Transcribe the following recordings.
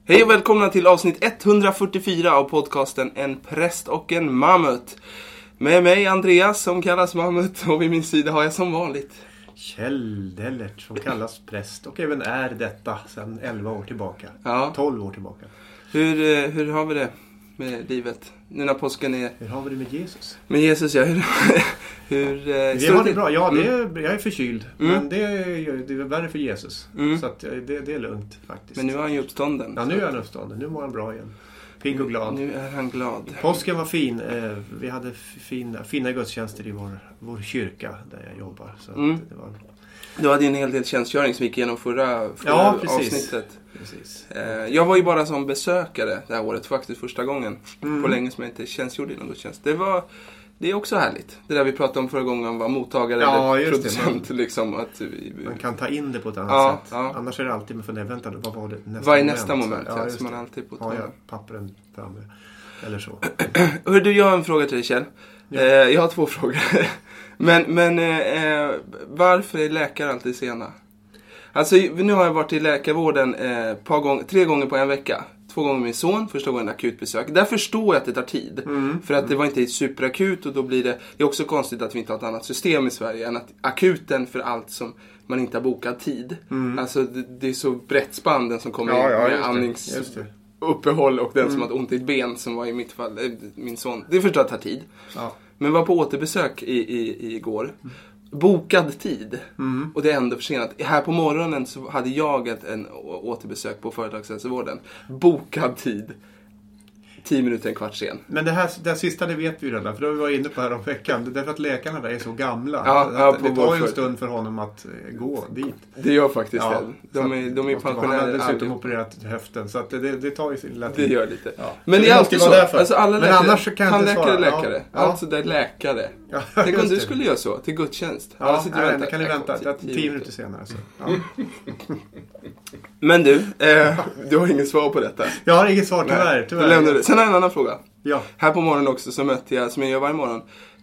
Hej och välkomna till avsnitt 144 av podcasten En präst och en mammut. Med mig Andreas som kallas mammut och vid min sida har jag som vanligt Kjell Dellert som kallas präst och även är detta sedan 11 år tillbaka. Ja. 12 år tillbaka. Hur har vi det med livet? Nu när påsken är... Hur har vi det med Jesus? Med Jesus, ja. Vi har det bra. Ja, jag är förkyld. Men det är värre för Jesus. Så att det är lugnt faktiskt. Men nu är han ju uppstånden. Ja, nu är han uppstånden. Nu mår han bra igen. Pigg och glad. Nu är han glad. Påsken var fin. Vi hade fina gudstjänster i vår kyrka där jag jobbar. Så att det var... Du hade ju en hel del tjänstgöring som gick igenom förra avsnittet. Precis. Jag var ju bara som besökare det här året, faktiskt första gången. På länge som jag inte tjänstgjorde i någon gudstjänst. Det är också härligt. Det där vi pratade om förra gången var mottagare eller producent. Liksom, att man kan ta in det på ett annat sätt. Ja. Annars är det alltid med fundering. Vänta, vad var det vad är nästa moment? Ja, så man alltid på har jag pappren framme? Eller så. Hör du, jag har en fråga till dig, Kjell. Ja. Jag har 2 frågor. men varför är läkare alltid sena? Alltså, nu har jag varit i läkarvården 3 gånger på en vecka. 2 gånger med min son, första gången akutbesök. Där förstår jag att det tar tid. För att det var inte superakut och då blir det... Det är också konstigt att vi inte har ett annat system i Sverige än att akuten för allt som man inte har bokat tid. Alltså det är så brett spann den som kommer med andningsuppehåll och den som har ont i ett ben som var i mitt fall, min son. Det förstår jag att det tar tid. Ja. Men var på återbesök igår. Bokad tid. Och det är ändå försenat. Här på morgonen så hade jag en återbesök på företagshälsovården. Bokad tid. 10 minuter, en kvart sen. Men det här sista, det vet vi ju redan. För då var vi inne på här om veckan. Det är därför att läkarna där är så gamla. Det tar ju en stund för honom att gå dit. Det gör faktiskt det. De är pensionärer. Han har dessutom opererat höften. Så att det tar ju sin lilla tid. Det gör lite. Ja. Men det är alltid så. Alltså alla läkare. Men annars kan tandläkare, läkare. Alltså där läkare. Ja, tänk om du skulle göra så till gudstjänst. Ja, det kan ni vänta. 10 minuter senare. Så. Ja. Men du har inget svar på detta. Jag har inget svar, tyvärr. Sen har jag en annan fråga. Ja. Här på morgonen också så mötte jag, som jag gör varje morgon,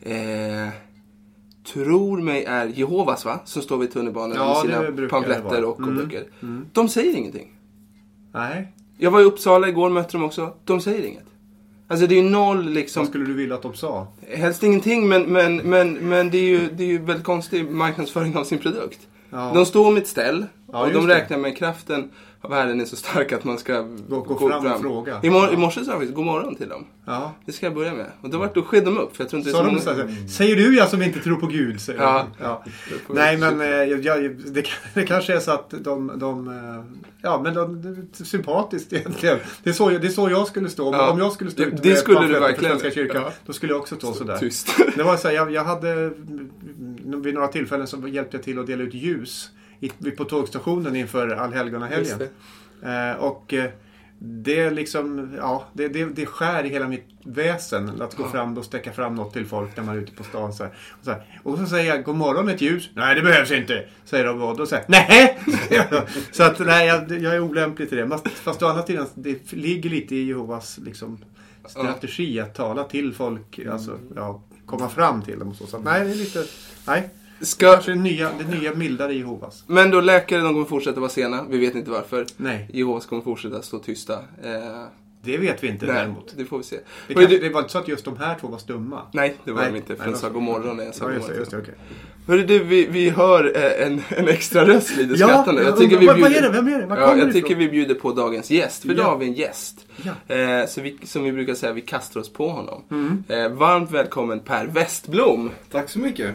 tror mig är Jehovas, va? Som står vid tunnelbanan med sina pamfletter och böcker. De säger ingenting. Nej. Jag var i Uppsala igår, mötte dem också. De säger inget. Alltså det är ju noll liksom... Vad skulle du vilja att de sa? Helst ingenting, men det är ju väldigt konstig marknadsföring av sin produkt. Ja. De står med ett ställ och de räknar med kraften av Herren är så stark att man ska gå fram och fråga. I morse sa jag god morgon till dem. Ja. Det ska jag börja med. Och då skedde de upp. För jag tror inte så de säger du jag som inte tror på Gud? Säger ja. Nej, men det kanske är så att de det är sympatiskt egentligen. Det är så jag skulle stå. Om jag skulle stå det skulle du verkligen. Svenska kyrkan, då skulle jag också stå sådär. Tyst. Det var så här, jag hade vid några tillfällen så hjälpte jag till att dela ut ljus på tågstationen inför allhelgonahelgen. Och det är liksom, det skär i hela mitt väsen att gå fram och stäcka fram något till folk när man är ute på stan och så säger jag, god morgon ett ljus. Nej, det behövs inte, säger de, och då säger nej. Så att nej, jag är olämplig till det. Fast å andra sidan, det ligger lite i Jehovas liksom strategi att tala till folk, alltså komma fram till dem och så. Nej, det är lite, nej. Kanske det nya mildare Jehovas. Men då läkare, de kommer fortsätta vara sena. Vi vet inte varför. Nej. Jehovas kommer fortsätta stå tysta. Det vet vi inte däremot. Det får vi se. Det var inte så att just de här 2 var stumma. Nej, det var de inte. För de sa god morgon när jag sa god morgon. Just det, okej. Hörru du, vi hör en extra röst lite skrattande. Jag tycker vad är det? Vem är det? Jag tycker vi bjuder på dagens gäst. För idag har vi en gäst. Ja. Som vi brukar säga, vi kastar oss på honom. Varmt välkommen Per Westblom. Tack så mycket.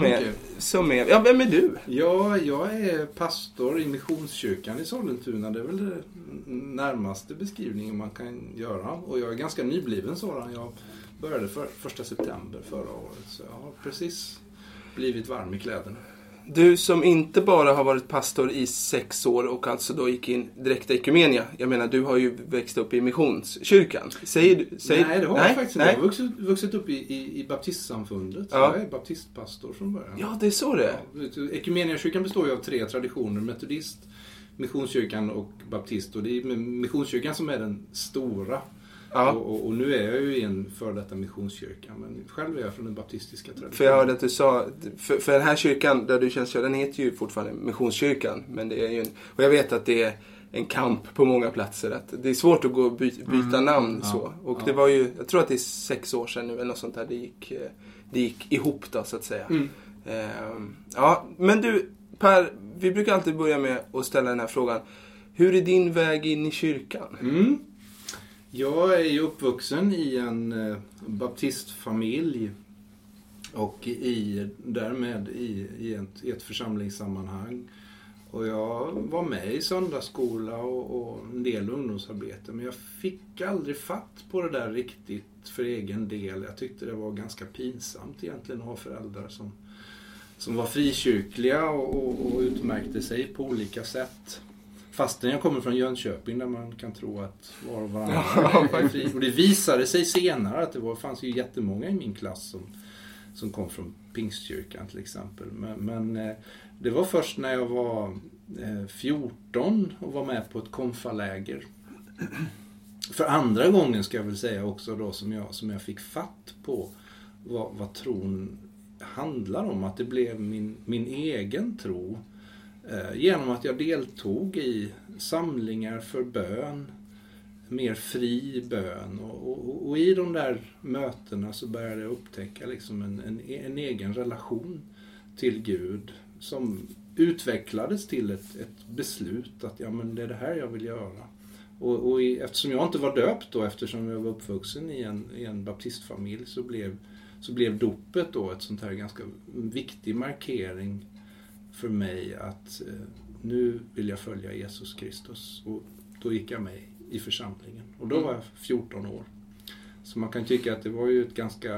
Vem är du? Ja, jag är pastor i Missionskyrkan i Sollentuna. Det är väl det närmaste beskrivningen man kan göra. Och jag är ganska nybliven sådan. Jag började 1 september förra året. Så jag har precis blivit varm i kläderna. Du som inte bara har varit pastor i 6 år och alltså då gick in direkt i Ekumenia. Jag menar, du har ju växt upp i Missionskyrkan. Nej, det har jag faktiskt inte. Jag har vuxit upp i baptistsamfundet. Ja. Jag är baptistpastor från början. Ja, det är så det. Ekumeniakyrkan består ju av 3 traditioner. Metodist, Missionskyrkan och baptist. Och det är Missionskyrkan som är den stora. Ja. Och nu är jag ju i en för detta missionskyrka, men själv är jag från den baptistiska traditionen. För jag hörde att du sa, för den här kyrkan där du tjänstgör, den heter ju fortfarande Missionskyrkan, men det är ju och jag vet att det är en kamp på många platser. Att det är svårt att gå och byta namn så. Och det var ju, jag tror att det är 6 år sedan nu eller något sånt där det gick ihop då så att säga. Ja, men du Per, vi brukar alltid börja med att ställa den här frågan. Hur är din väg in i kyrkan? Jag är ju uppvuxen i en baptistfamilj och därmed i ett församlingssammanhang. Och jag var med i söndagsskola och en del ungdomsarbete. Men jag fick aldrig fatt på det där riktigt för egen del. Jag tyckte det var ganska pinsamt egentligen att ha föräldrar som var frikyrkliga och utmärkte sig på olika sätt. Fastän jag kommer från Jönköping där man kan tro att var och varannan är fri. Och det visade sig senare att fanns ju jättemånga i min klass som kom från Pingstkyrkan till exempel. Men det var först när jag var 14 och var med på ett konfaläger. För andra gången ska jag väl säga också då som jag fick fatt på vad tron handlar om. Att det blev min egen tro. Genom att jag deltog i samlingar för bön, mer fri bön och i de där mötena så började jag upptäcka liksom en egen relation till Gud som utvecklades till ett beslut att men det är det här jag vill göra. Och eftersom jag inte var döpt då, eftersom jag var uppvuxen i en baptistfamilj så blev dopet då ett sånt här ganska viktig markering för mig att nu vill jag följa Jesus Kristus. Och då gick jag med i församlingen. Och då var jag 14 år. Så man kan tycka att det var ju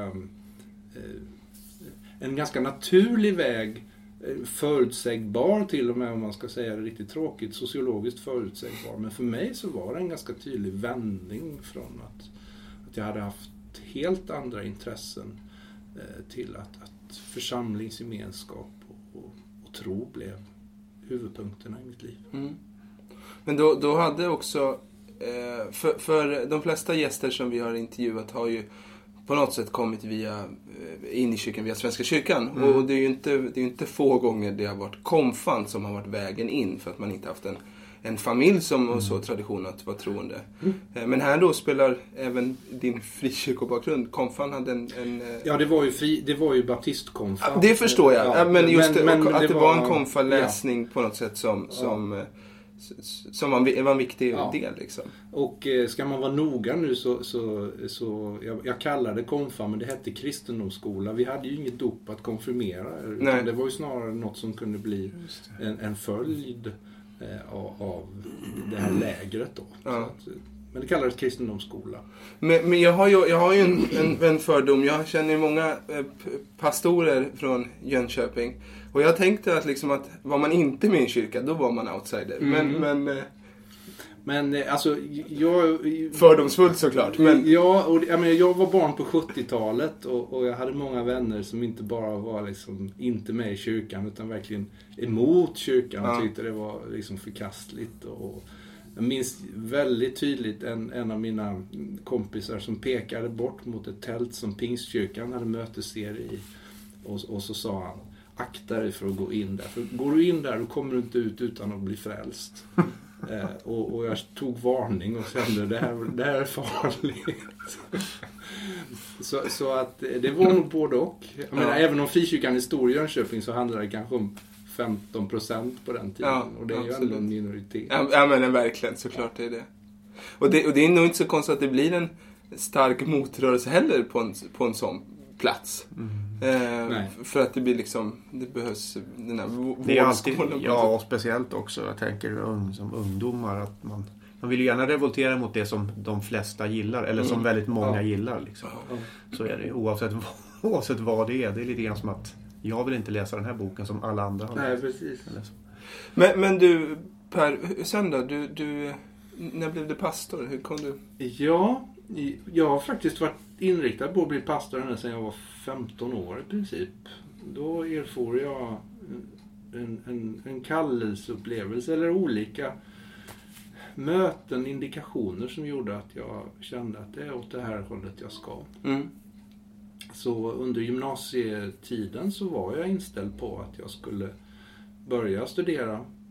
en ganska naturlig väg, förutsägbar till och med om man ska säga det riktigt tråkigt, sociologiskt förutsägbar. Men för mig så var det en ganska tydlig vändning från att jag hade haft helt andra intressen till att församlingsgemenskap och tro blev huvudpunkterna i mitt liv. Men då hade också för de flesta gäster som vi har intervjuat har ju på något sätt kommit in i kyrkan via Svenska kyrkan. Och det är ju inte få gånger det har varit konfan som har varit vägen in för att man inte haft en familj som har så tradition att vara troende. Men här då spelar även din frikyrkobakgrund. Konfan hade en Ja, det var ju baptistkonfan. Det förstår jag. Ja, men just men att det var en konfaläsning på något sätt som var en viktig del liksom. Och ska man vara noga nu så jag kallade konfa, men det hette kristendomsskola. Vi hade ju inget dop att konfirmera. Utan det var ju snarare något som kunde bli en följd av det här lägret då. Ja. Men det kallades kristendomsskola. Men jag har ju en fördom. Jag känner många pastorer från Jönköping. Och jag tänkte att var man inte med i en kyrka, då var man outsider. Men alltså, jag... Fördomsfullt såklart. Men... Ja, och jag var barn på 70-talet och jag hade många vänner som inte bara var inte med i kyrkan utan verkligen emot kyrkan och tyckte det var förkastligt. Och jag minns väldigt tydligt en av mina kompisar som pekade bort mot ett tält som Pingstkyrkan hade mötesserie i och så sa han: akta dig för att gå in där. För går du in där, då kommer du inte ut utan att bli frälst. Och jag tog varning och kände det här är farligt. så att det var nog både och. Jag menar, även om frikyrkan är stor i Jönköping så handlar det kanske om 15% på den tiden. Ja, och det är ju ändå en minoritet. Ja, men verkligen, såklart är det. Och det är nog inte så konstigt att det blir en stark motrörelse heller på en sån plats. För att det blir det behövs den här vårdskolan. Ja, och speciellt också, jag tänker som ungdomar, att man vill ju gärna revoltera mot det som de flesta gillar, eller som väldigt många gillar Så är det oavsett vad det är. Det är lite grann som att jag vill inte läsa den här boken som alla andra har läst. Nej, precis. Men du, Per, sen då, du när blev du pastor? Hur kom du? Ja, jag har faktiskt varit inriktad på att bli pastor ända sedan jag var 15 år i princip. Då erfor jag en kallelseupplevelse eller olika möten, indikationer som gjorde att jag kände att det är åt det här hållet jag ska. Så under gymnasietiden så var jag inställd på att jag skulle börja studera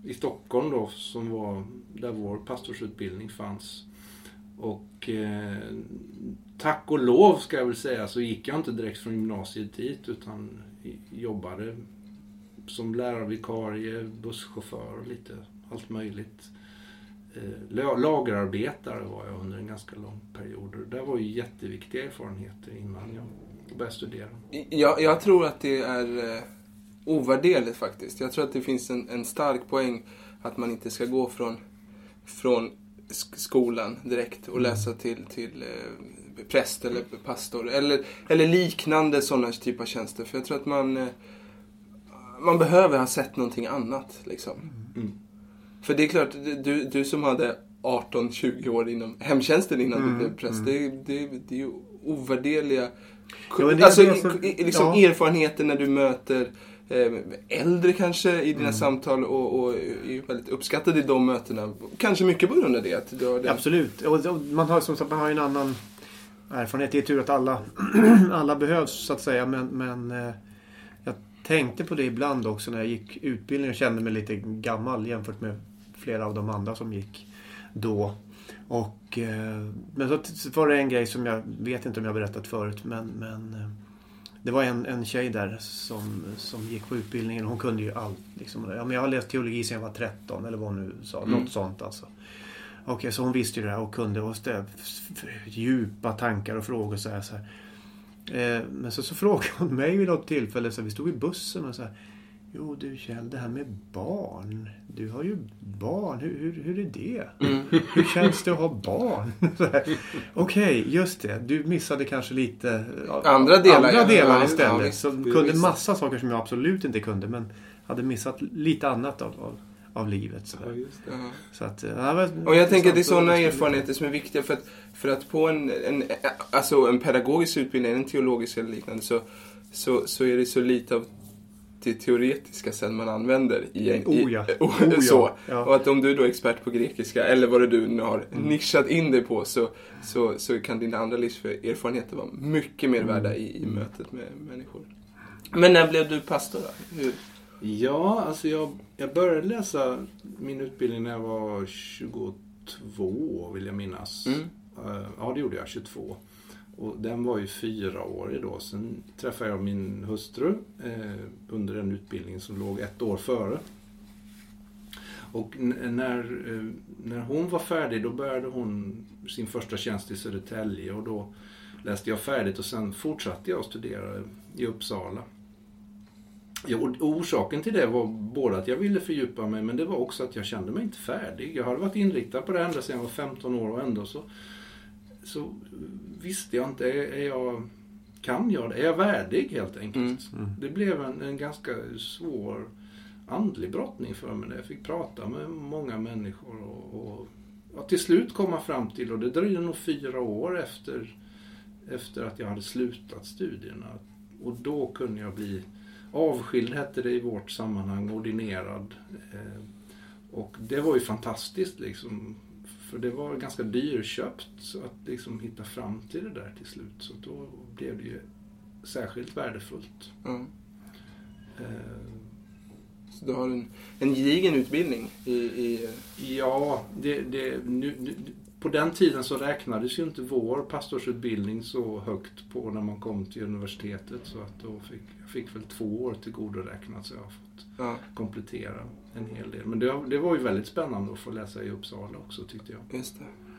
i Stockholm då, som var där vår pastorsutbildning fanns. Och tack och lov ska jag väl säga, så gick jag inte direkt från gymnasiet dit, utan jobbade som lärarvikarie, busschaufför och lite allt möjligt. Lagerarbetare var jag under en ganska lång period. Det var ju jätteviktiga erfarenheter innan jag började studera. Jag tror att det är ovärderligt faktiskt. Jag tror att det finns en stark poäng att man inte ska gå från skolan direkt och läsa till präst eller pastor eller liknande sådana typer av tjänster. För jag tror att man behöver ha sett någonting annat liksom. För det är klart, du som hade 18-20 år inom hemtjänsten innan du blev präst, det är ju ovärderliga erfarenheter när du möter äldre kanske i dina samtal och är väldigt uppskattad i de mötena. Kanske mycket på grund av det. Att du har det. Absolut. Och man har en annan erfarenhet. Det är tur att alla behövs så att säga. Men jag tänkte på det ibland också när jag gick utbildning och kände mig lite gammal jämfört med flera av de andra som gick då. Och, men så var det en grej som jag vet inte om jag berättat förut, men det var en tjej där som gick på utbildningen. Hon kunde ju allt. Liksom. Ja, men jag har läst teologi sedan jag var 13 eller vad hon nu sa. Något sånt alltså. Okej, så hon visste ju det här och kunde och djupa tankar och frågor så här. Men så frågade hon mig vid något tillfälle, så vi stod i bussen och så här: jo du Kjell, det här med barn. Du har ju barn. Hur är det? Hur känns det att ha barn? Okej, just det. Du missade kanske lite andra delar istället. Ja, som kunde massa saker som jag absolut inte kunde, men hade missat lite annat av livet. Så så att, och jag tänker att det är sådana erfarenheter som är viktiga för att på en pedagogisk utbildning, en teologisk eller liknande, så är det så lite av det teoretiska sen man använder så. Ja. Och att om du är då expert på grekiska eller vad du nu har nischat in dig på, så kan dina andra livserfarenheter vara mycket mer värda i mötet med människor. Men när blev du pastor då? Hur? Ja, alltså jag började läsa min utbildning när jag var 22, vill jag minnas. Ja, det gjorde jag, 22. Och den var ju 4 år då. Sen träffade jag min hustru under en utbildning som låg 1 år före. Och när hon var färdig, då började hon sin första tjänst i Södertälje. Och då läste jag färdigt och sen fortsatte jag att studera i Uppsala. Ja, och orsaken till det var både att jag ville fördjupa mig, men det var också att jag kände mig inte färdig. Jag hade varit inriktad på det ända sedan jag var 15 år och ändå så visste jag inte, kan jag det? Är jag värdig helt enkelt? Det blev en ganska svår andlig brottning för mig. Jag fick prata med många människor och till slut komma fram till, och det dröjde nog 4 år efter att jag hade slutat studierna. Och då kunde jag bli avskild, hette det i vårt sammanhang, ordinerad. Och det var ju fantastiskt liksom. För det var ganska dyrköpt så att liksom hitta fram till det där till slut. Så då blev det ju särskilt värdefullt. Så du har en gedigen utbildning Ja, på den tiden så räknades ju inte vår pastorsutbildning så högt på när man kom till universitetet. Så att då fick väl 2 år tillgodoräknat, så jag har fått komplettera en hel del. Men det var ju väldigt spännande att få läsa i Uppsala också, tyckte jag. Just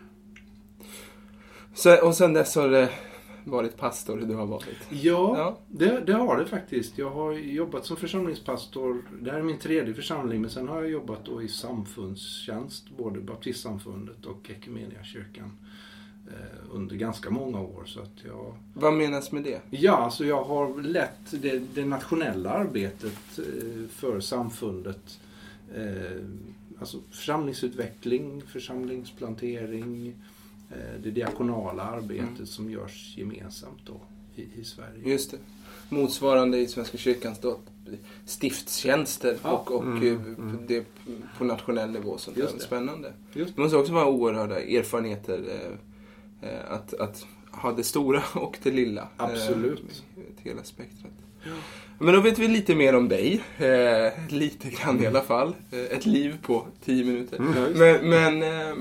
det. Och sen dess har det varit pastor du har varit? Ja. Det har det faktiskt. Jag har jobbat som församlingspastor. Det här är min 3:e församling, men sen har jag jobbat då i samfundstjänst, både Baptistsamfundet och Ekumeniakyrkan under ganska många år. Så att Vad menas med det? Ja, alltså jag har lett det nationella arbetet för samfundet. Alltså församlingsutveckling, församlingsplantering, det diakonala arbetet som görs gemensamt då i Sverige. Just det. Motsvarande i Svenska kyrkans då, stiftstjänster och det på nationell nivå. Sånt där. Spännande. Det måste också vara oerhörda erfarenheter att ha det stora och det lilla. Absolut. Hela spektrat. Ja. Men då vet vi lite mer om dig. Lite grann i alla fall. Ett liv på 10 minuter. Men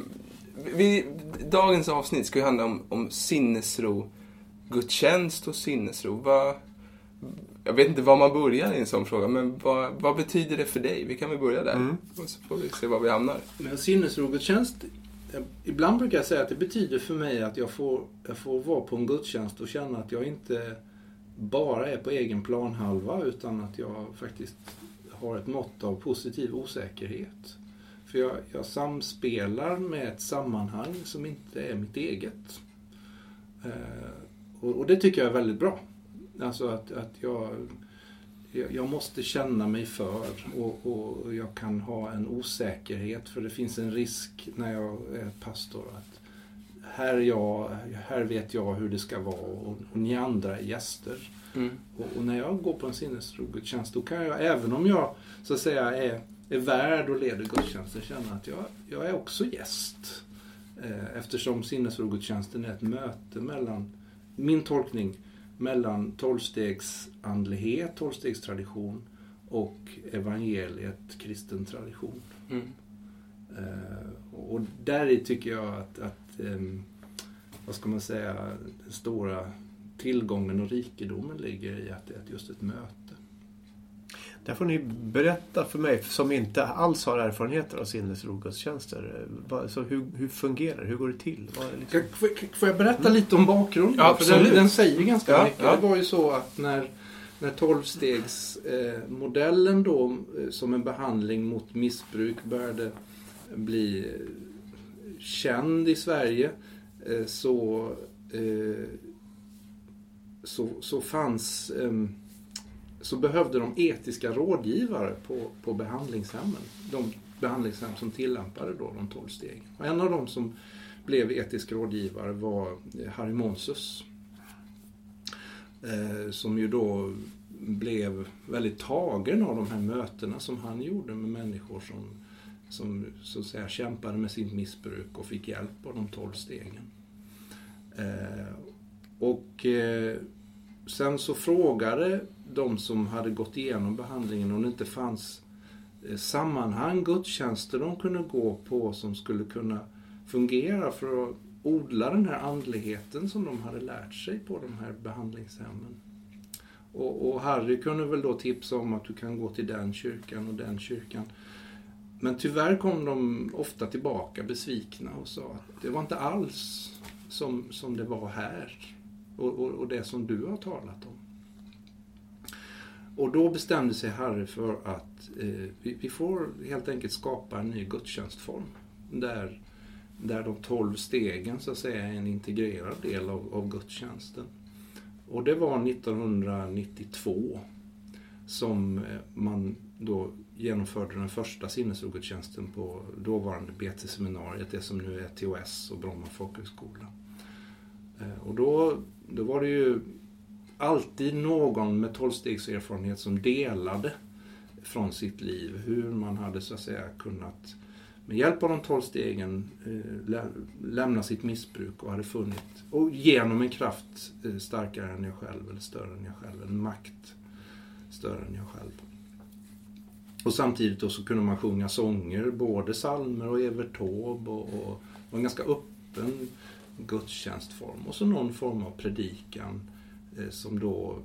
dagens avsnitt ska ju handla om sinnesro, gudstjänst och sinnesro. Jag vet inte var man börjar i en sån fråga, men vad betyder det för dig? Vi kan väl börja där. Och så får vi se var vi hamnar. Men sinnesro, gudstjänst, ibland brukar jag säga att det betyder för mig att jag får vara på en gudstjänst och känna att jag inte bara är på egen planhalva, utan att jag faktiskt har ett mått av positiv osäkerhet. För jag samspelar med ett sammanhang som inte är mitt eget. Och det tycker jag är väldigt bra. Alltså att jag måste känna mig för och jag kan ha en osäkerhet, för det finns en risk när jag är pastor att här vet jag hur det ska vara och ni andra är gäster. Och när jag går på en sinnesro-gudstjänst, då kan jag, även om jag så att säga är värd och leder gudstjänsten, känna att jag är också gäst. Eftersom sinnesro-gudstjänsten är ett möte mellan, min tolkning, mellan 12-stegsandlighet, 12-stegstradition och evangeliet, kristen tradition. Och där tycker jag att vad ska man säga, den stora tillgången och rikedomen ligger i att det är just ett möte. Där får ni berätta för mig som inte alls har erfarenheter av sinnesro-gudstjänster. Så hur fungerar det? Hur går det till? Får jag berätta lite om bakgrunden? Ja, för den säger ganska mycket. Det var ju så att när 12-stegsmodellen då som en behandling mot missbruk började bli känd i Sverige, så behövde de etiska rådgivare på behandlingshemmen. De behandlingshem som tillämpade då de 12 stegen. Och en av dem som blev etisk rådgivare var Harry Monsus. Som ju då blev väldigt tagen av de här mötena som han gjorde med människor som så att säga kämpade med sitt missbruk och fick hjälp av de 12 stegen. Sen så frågade de som hade gått igenom behandlingen om det inte fanns sammanhang, gudstjänster de kunde gå på som skulle kunna fungera för att odla den här andligheten som de hade lärt sig på de här behandlingshemmen. Och Harry kunde väl då tipsa om att du kan gå till den kyrkan och den kyrkan. Men tyvärr kom de ofta tillbaka besvikna och sa att det var inte alls som det var här. Och det som du har talat om. Och då bestämde sig Harry för att vi får helt enkelt skapa en ny gudstjänstform. Där de 12 stegen så att säga är en integrerad del av gudstjänsten. Och det var 1992 som man då genomförde den första sinnesro-gudstjänsten på dåvarande BT-seminariet, det som nu är TOS och Bromma folkhögskola. Och då var det ju alltid någon med 12-stegserfarenhet som delade från sitt liv hur man hade så att säga kunnat med hjälp av de 12 stegen lämna sitt missbruk och hade funnit, och genom en kraft starkare än jag själv eller större än jag själv, en makt större än jag själv. Och samtidigt då så kunde man sjunga sånger, både psalmer och Evert Taube och en ganska öppen gudstjänstform och så någon form av predikan som då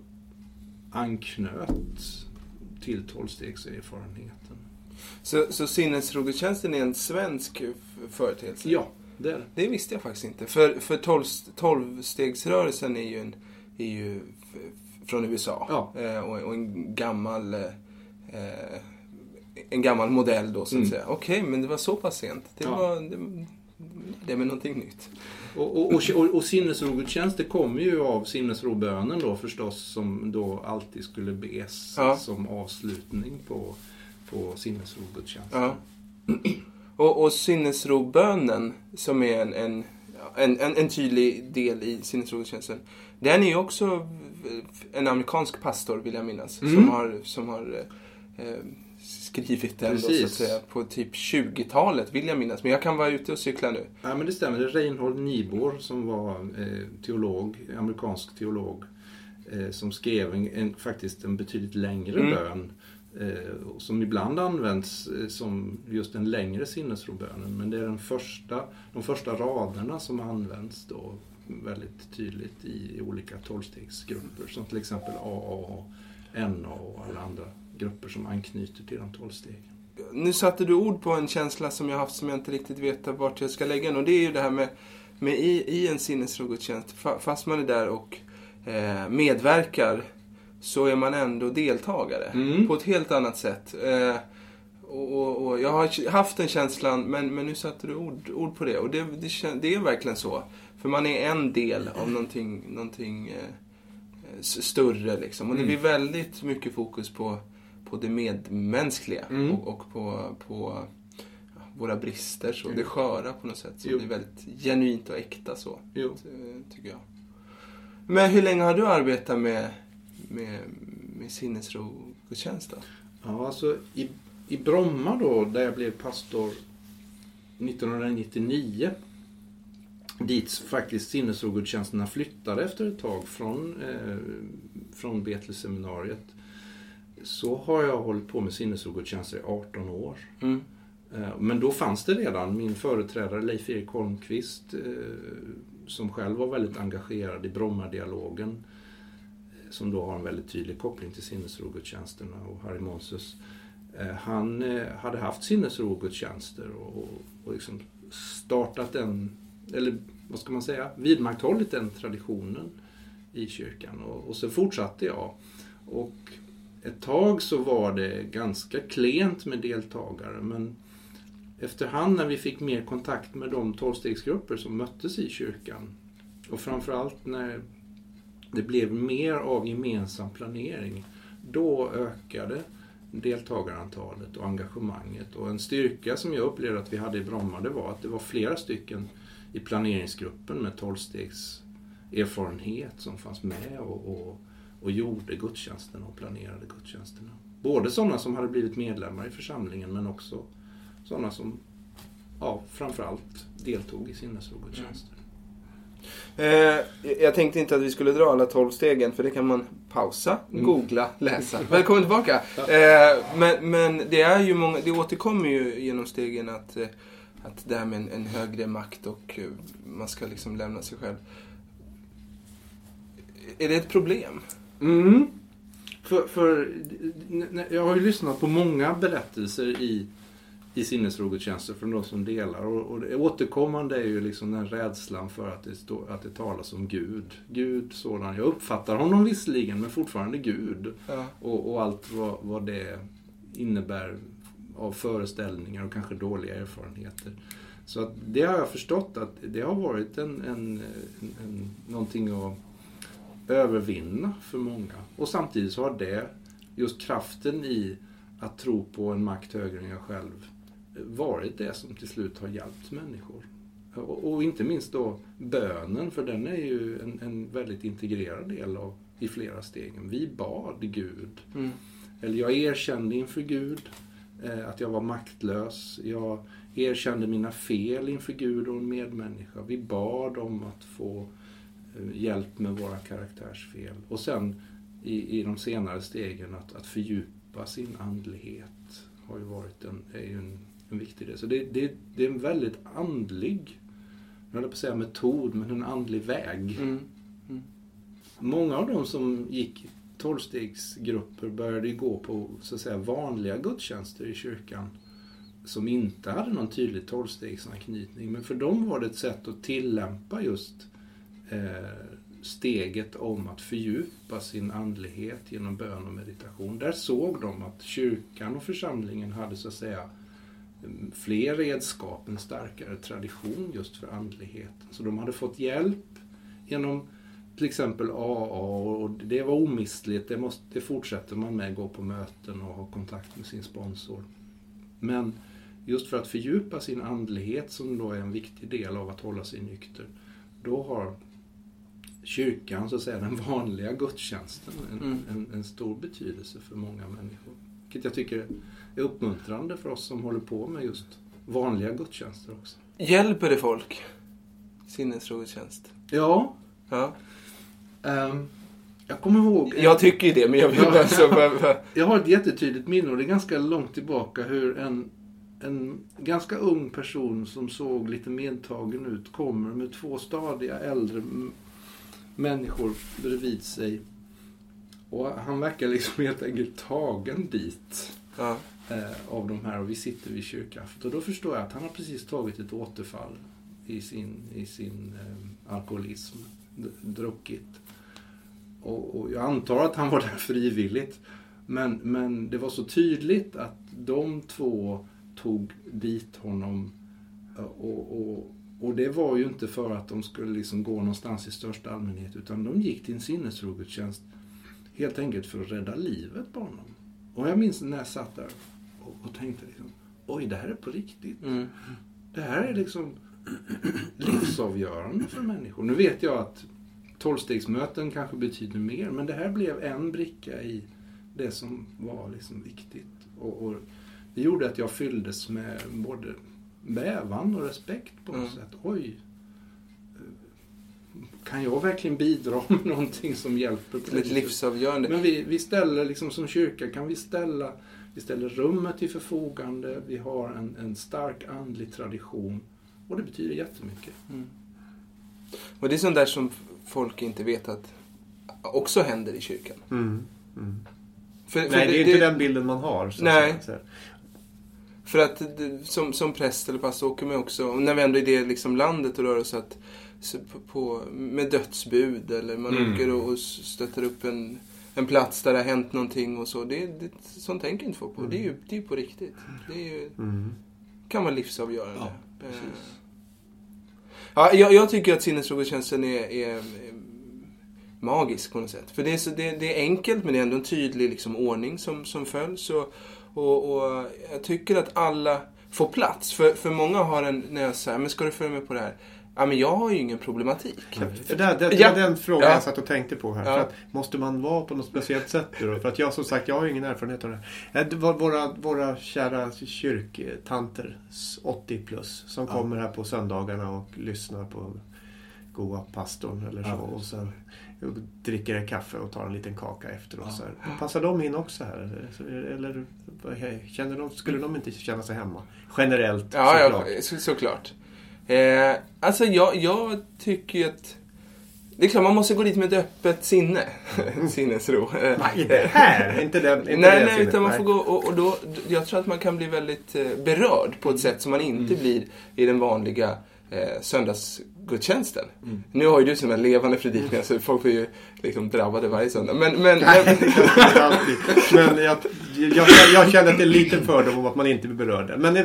anknöt till 12-stegserfarenheten. Så sinnesro-gudstjänsten är en svensk företeelse? Ja, det är det. Det visste jag faktiskt inte. För 12-stegsrörelsen är ju från USA. Ja. Och en gammal modell då så att säga. Okej, men det var så pass sent. Det är väl någonting nytt. Och sinnesro-gudstjänst, det kommer ju av sinnesrobönen då förstås, som då alltid skulle bes som avslutning på sinnesro-gudstjänsten. Ja. Och sinnesrobönen som är en tydlig del i sinnesro-gudstjänsten, den är ju också en amerikansk pastor vill jag minnas som har skrivit den då, så att säga, på typ 20-talet vill jag minnas. Men jag kan vara ute och cykla nu. Ja, men det stämmer. Det är Reinhold Niebuhr som var teolog, amerikansk teolog, som skrev faktiskt en betydligt längre bön. Som ibland används som just en längre sinnesrobönen. Men det är de första raderna som används då väldigt tydligt i olika 12-stegsgrupper. Som till exempel AA, NA och alla andra grupper som anknyter till de 12 stegen. Nu satte du ord på en känsla som jag haft som jag inte riktigt vet vart jag ska lägga den. Och det är ju det här med i en sinnesrogudstjänst. Fast man är där och medverkar, så är man ändå deltagare. På ett helt annat sätt. Och jag har haft den känslan, men nu satte du ord på det. Och det är verkligen så. För man är en del av någonting större liksom. Och det blir väldigt mycket fokus på det medmänskliga och på våra brister, så det sköra på något sätt. Så det är väldigt genuint och äkta så, tycker jag. Men hur länge har du arbetat med sinnesrogudstjänst då? Ja, alltså i Bromma då, där jag blev pastor 1999, dit faktiskt sinnesrogudstjänsterna flyttade efter ett tag från Betelseminariet, så har jag hållit på med sinnesrogudstjänster i 18 år. Men då fanns det redan min företrädare Leif-Erik Holmqvist, som själv var väldigt engagerad i Bromma-dialogen, som då har en väldigt tydlig koppling till sinnesrogudstjänsterna, och Harry Monsus. Han hade haft sinnesrogudstjänster och liksom startat vad ska man säga, vidmakthållit den traditionen i kyrkan. Och så fortsatte jag. Och ett tag så var det ganska klent med deltagare, men efterhand när vi fick mer kontakt med de 12-stegsgrupper som möttes i kyrkan, och framförallt när det blev mer av gemensam planering, då ökade deltagarantalet och engagemanget. Och en styrka som jag upplevde att vi hade i Bromma, det var att det var flera stycken i planeringsgruppen med 12-stegs erfarenhet som fanns med och gjorde gudstjänsterna och planerade gudstjänsterna. Både sådana som hade blivit medlemmar i församlingen, men också sådana som framförallt deltog i sinnesrogudstjänster. Jag tänkte inte att vi skulle dra alla 12 stegen, för det kan man pausa, googla, läsa. Välkommen tillbaka. Men det är ju det återkommer ju genom stegen att det här med en högre makt och man ska liksom lämna sig själv. Är det ett problem? För jag har ju lyssnat på många berättelser i sinnesrogudstjänster från de som delar, och det återkommande är ju liksom den rädslan för att det talas om Gud sådan. Jag uppfattar honom visserligen, men fortfarande Gud. Och allt vad det innebär av föreställningar och kanske dåliga erfarenheter. Så att det har jag förstått att det har varit någonting att övervinna för många. Och samtidigt så har det just kraften i att tro på en makt högre än jag själv varit det som till slut har hjälpt människor. Och inte minst då bönen, för den är ju en väldigt integrerad del i flera stegen. Vi bad Gud. Eller jag erkände inför Gud att jag var maktlös. Jag erkände mina fel inför Gud och en medmänniska. Vi bad om att få hjälp med våra karaktärsfel. Och sen i de senare stegen att fördjupa sin andlighet har ju varit en viktig del. Så det är en väldigt andlig, jag höll på att säga metod, men en andlig väg. Många av dem som gick 12-stegsgrupper började gå på så att säga vanliga gudstjänster i kyrkan som inte hade någon tydlig 12-stegsanknytning, men för dem var det ett sätt att tillämpa just steget om att fördjupa sin andlighet genom bön och meditation. Där såg de att kyrkan och församlingen hade så att säga fler redskap, en starkare tradition just för andligheten. Så de hade fått hjälp genom till exempel AA, och det var omistligt. Det fortsätter man med, gå på möten och ha kontakt med sin sponsor. Men just för att fördjupa sin andlighet, som då är en viktig del av att hålla sig nykter, då har kyrkan, så att säga den vanliga gudstjänsten, en stor betydelse för många människor. Vilket jag tycker är uppmuntrande för oss som håller på med just vanliga gudstjänster också. Hjälper det folk? Sinnesrogudstjänst? Ja. Jag kommer ihåg... Jag tycker ju det, men jag vill bara... Jag har ett jättetydligt minne och det är ganska långt tillbaka hur en ganska ung person som såg lite medtagen ut kommer med 2 stadiga äldre människor bredvid sig. Och han verkar liksom helt enkelt tagen dit av de här, och vi sitter vid kyrkaffet. Och då förstår jag att han har precis tagit ett återfall i sin alkoholism, druckit. Och jag antar att han var där frivilligt. Men det var så tydligt att de 2 tog dit honom. Och det var ju inte för att de skulle liksom gå någonstans i största allmänhet. Utan de gick till en sinnesrogudstjänst helt enkelt för att rädda livet på honom. Och jag minns när jag satt där och tänkte liksom, oj, det här är på riktigt. Det här är liksom livsavgörande för människor. Nu vet jag att 12-stegsmöten kanske betyder mer, men det här blev en bricka i det som var liksom viktigt. Och det gjorde att jag fylldes med både bävan och respekt på något sätt. Oj, kan jag verkligen bidra med någonting som hjälper på ett livsavgörande? Men vi ställer liksom som kyrka, vi ställer rummet till förfogande, vi har en stark andlig tradition och det betyder jättemycket. Och det är sånt där som folk inte vet att också händer i kyrkan. För nej, det är inte den bilden man har. Nej. För att som präst eller pastor åker man också, när vi ändå är i det liksom landet och rör oss att med dödsbud eller man åker och stöter upp en plats där det har hänt någonting och så. Sånt tänker inte folk på. Det är ju på riktigt. Det är ju, kan vara livsavgörande. Ja, precis. Ja, jag tycker att sinnesrogudstjänsten är magisk på något sätt. För det är enkelt, men det är ändå en tydlig liksom ordning som följs. Och jag tycker att alla får plats. För många har en näsa, men ska du följa med på det här? Ja, men jag har ju ingen problematik. Det är den frågan jag satt och tänkte på här. För att, måste man vara på något speciellt sätt då? För att jag, som sagt, jag har ju ingen erfarenhet av det. Våra kära kyrktanter, 80 plus, som kommer här på söndagarna och lyssnar på goa pastorn eller så. Och sen dricker en kaffe och tar en liten kaka efter. Och så här. Passar de in också här? Eller skulle de inte känna sig hemma? Generellt, såklart. Ja, såklart. Alltså jag tycker att det är klart man måste gå dit med ett öppet sinne. Sinnesro. Nej, inte här. Inte det nej, utan man får gå och då, jag tror att man kan bli väldigt berörd på ett sätt som man inte blir i den vanliga söndagsgudstjänsten. Nu har ju du sådana levande predikningar så folk får ju liksom drabbade varje söndag. Men jag känner att det är lite fördom om att man inte blir berörd. Men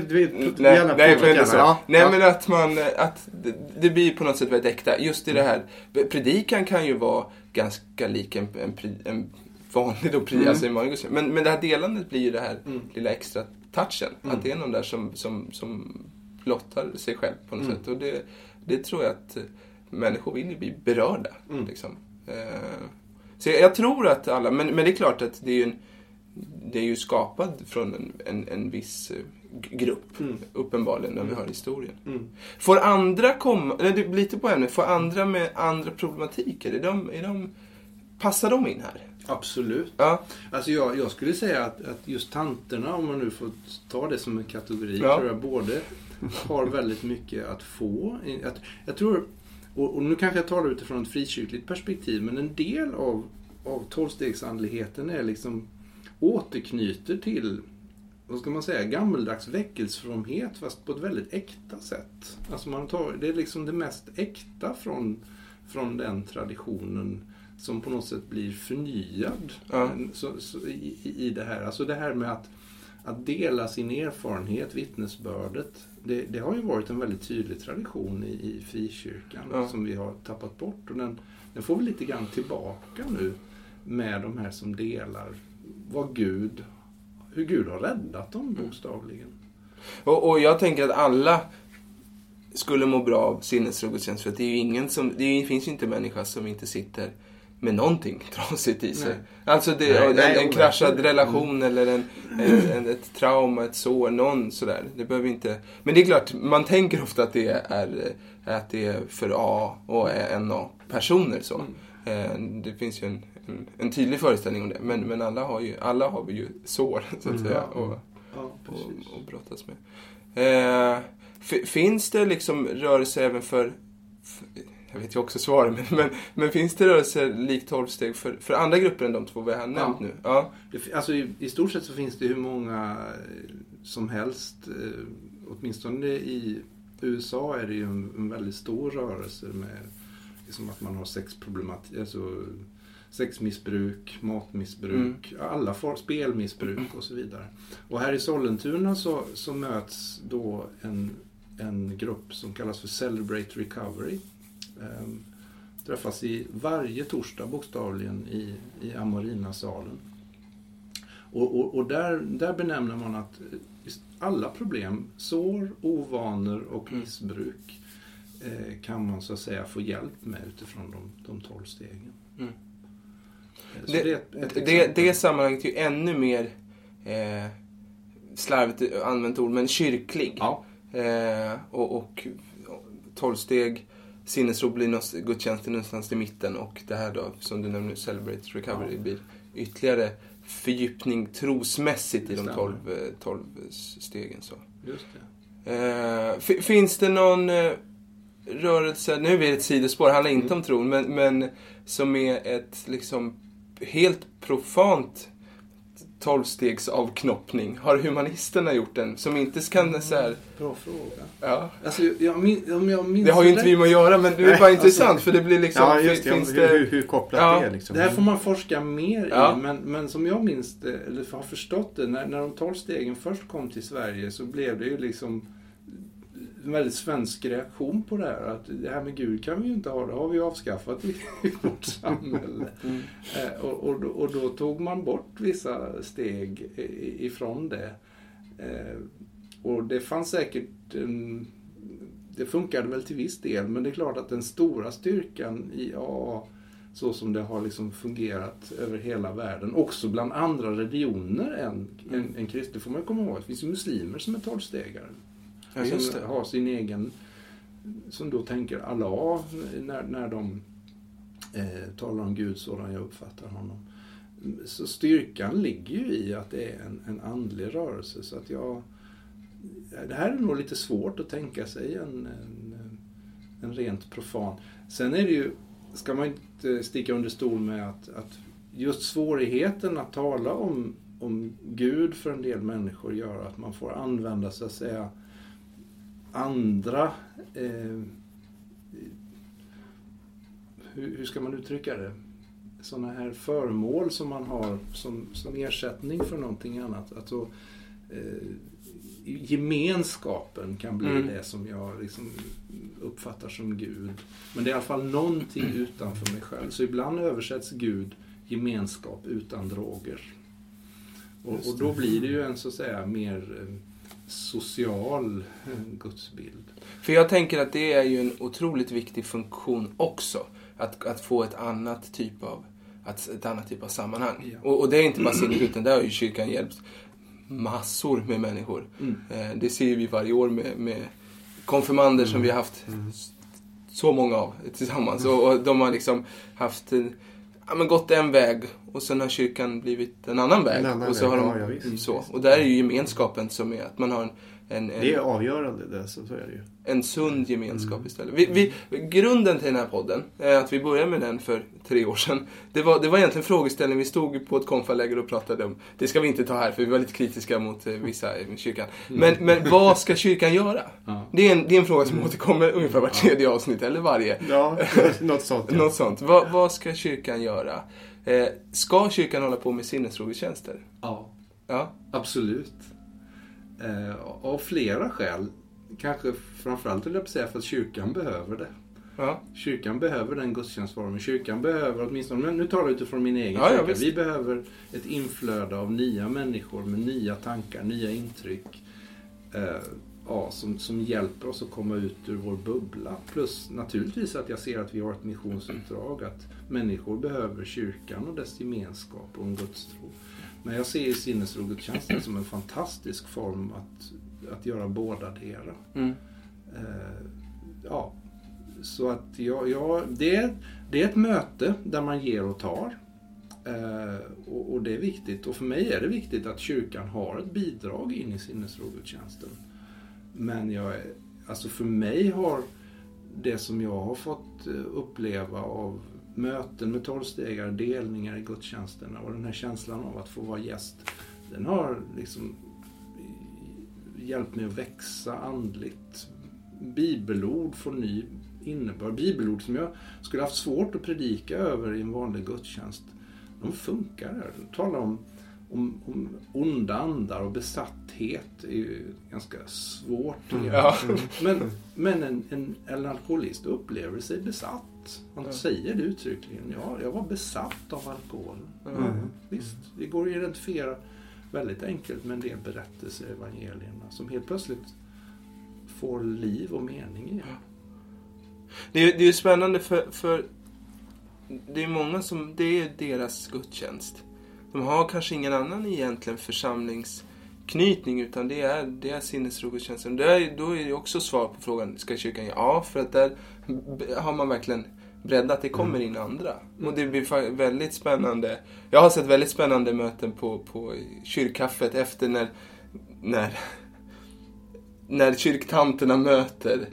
men att man att det blir på något sätt väldigt äkta. Just i det här predikan kan ju vara ganska lik en vanlig då alltså men det här delandet blir ju det här lilla extra touchen. Att det är någon där som blottar sig själv på något sätt. Och det tror jag att människor vill bli berörda. Liksom. Så jag tror att alla, men det är klart att det är ju skapad från en viss grupp, uppenbarligen, när vi har historien. Får andra komma, lite på henne, får andra med andra problematiker, passar de in här? Absolut. Ja. Alltså jag skulle säga att just tanterna, om man nu får ta det som en kategori, tror jag både har väldigt mycket att få. Jag tror, och nu kanske jag talar utifrån ett frikyrkligt perspektiv, men en del av 12-stegsandligheten är liksom återknyter till, vad ska man säga, gammeldags väckelsefromhet fast på ett väldigt äkta sätt. Alltså det är liksom det mest äkta från den traditionen som på något sätt blir förnyad i det här. Alltså det här med att dela sin erfarenhet, vittnesbördet, det har ju varit en väldigt tydlig tradition i frikyrkan som vi har tappat bort. Och den får vi lite grann tillbaka nu med de här som delar hur Gud har räddat dem bokstavligen. Och jag tänker att alla skulle må bra av sinnesrogudstjänst, för att det är ju ingen det finns ju inte människa som inte sitter med någonting trasigt i sig. Alltså en kraschad relation eller ett trauma, ett sår, någon sådär. Det behöver inte... Men det är klart, man tänker ofta att det är för A och NA-personer så. Det finns ju en tydlig föreställning om det. Men alla har vi ju sår så att säga och brottas med. Finns det liksom rörelse även för jag vet ju också svaret, men finns det rörelser likt 12 steg för andra grupper än de två vi har nämnt nu? Ja. Alltså i stort sett så finns det hur många som helst, åtminstone i USA är det ju en väldigt stor rörelse med liksom att man har sexproblematik, alltså sexmissbruk, matmissbruk, alla spelmissbruk och så vidare. Och här i Sollentuna så möts då en grupp som kallas för Celebrate Recovery. Träffas varje torsdag bokstavligen i Amorina-salen. Och där benämner man att alla problem, sår, ovanor och missbruk kan man så att säga få hjälp med utifrån de 12 stegen. Det sammanhanget är ju ännu mer slarvigt använt ord, men kyrklig. Ja. Och 12 steg, sinnesro blir gudstjänsten någonstans i mitten, och det här då, som du nämnde, Celebrate Recovery, blir ytterligare fördjupning trosmässigt i de 12 stegen. Så. Just det. Finns det någon rörelse, nu är det ett sidospår, det handlar inte om tron, men som är ett liksom helt profant 12-stegsavknoppning. Har humanisterna gjort den? Som inte kan så här... Bra fråga. Ja. Alltså, om jag minns det har ju inte vi med att göra, men det är bara intressant, för det blir liksom... Ja, just det. Finns hur kopplat det är liksom. Det här får man forska mer i, men som jag minns det, eller har förstått det, när de 12 stegen först kom till Sverige så blev det ju liksom en väldigt svensk reaktion på det här. Att det här med Gud kan vi ju inte ha, det har vi avskaffat i vårt samhälle. Och då tog man bort vissa steg ifrån det. Och det fanns säkert det funkade väl till viss del, men det är klart att den stora styrkan i AA, så som det har liksom fungerat över hela världen, också bland andra religioner än kristna, får man komma ihåg. Det finns ju muslimer som är 12-stegare. Ja, som har sin egen, som då tänker Allah när de talar om Gud sådan jag uppfattar honom. Så styrkan ligger ju i att det är en andlig rörelse, så att det här är nog lite svårt att tänka sig en rent profan. Sen är det ju, ska man inte sticka under stol med att just svårigheten att tala om Gud för en del människor gör att man får använda så att säga andra hur ska man uttrycka det? Sådana här föremål som man har som ersättning för någonting annat. Alltså, gemenskapen kan bli det som jag liksom uppfattar som Gud. Men det är i alla fall någonting utanför mig själv. Så ibland översätts Gud gemenskap utan droger. Och då blir det ju en så att säga mer social gudsbild. För jag tänker att det är ju en otroligt viktig funktion också. Att få ett annat typ av sammanhang. Ja. Och det är inte bara sinnet, utan där har ju kyrkan hjälpt massor med människor. Det ser vi varje år med konfirmander som vi har haft så många av tillsammans. Och de har liksom haft gått en väg, och sen har kyrkan blivit en andan väg. Och så har de så. Och där är ju gemenskapen som är att man har det är avgörande, det, så är det ju. En sund gemenskap istället. Grunden till den här podden, att vi började med den för 3 år sedan. Det var egentligen frågeställning. Vi stod på ett konfaläger och pratade om, det ska vi inte ta här för vi var lite kritiska mot vissa i kyrkan. Men vad ska kyrkan göra? Det är en fråga som återkommer ungefär var 3:e avsnitt eller varje. Ja, något sånt. Ja. Något sånt. Vad ska kyrkan göra? Ska kyrkan hålla på med sinnesrogestjänster? Ja, absolut. Av flera skäl. Kanske framförallt vill jag säga för att kyrkan behöver det. Ja. Kyrkan behöver den gudstjänstformen. Kyrkan behöver åtminstone, men nu talar jag utifrån min egen kyrka. Vi behöver ett inflöde av nya människor med nya tankar, nya intryck. som hjälper oss att komma ut ur vår bubbla. Plus naturligtvis att jag ser att vi har ett missionsuppdrag, att människor behöver kyrkan och dess gemenskap och en gudstro. Men jag ser sinnesrogudstjänsten som en fantastisk form att göra båda delar. Så att det är ett möte där man ger och tar. Och det är viktigt. Och för mig är det viktigt att kyrkan har ett bidrag in i sinnesrogudstjänsten. Men för mig har det som jag har fått uppleva av möten med 12-stegare, delningar i gudstjänsterna och den här känslan av att få vara gäst, den har liksom hjälpt mig att växa andligt. Bibelord får ny innebörd. Bibelord som jag skulle haft svårt att predika över i en vanlig gudstjänst, de funkar här. De talar om onda andar och besatthet är ju ganska svårt. Men en alkoholist upplever sig besatt. Han säger det uttryckligen. Ja, jag var besatt av alkohol. Visst, det går att identifiera väldigt enkelt med en del berättelser i evangelierna som helt plötsligt får liv och mening i. Det är ju spännande för det är många som, det är deras gudstjänst. De har kanske ingen annan egentligen församlingsknytning, utan det är sinnesrogudstjänsten. Då är det också svar på frågan, ska kyrkan? Ja, för att där har man verkligen breddat, det kommer in andra. Och det blir väldigt spännande. Jag har sett väldigt spännande möten på kyrkkaffet efter när kyrktanterna möter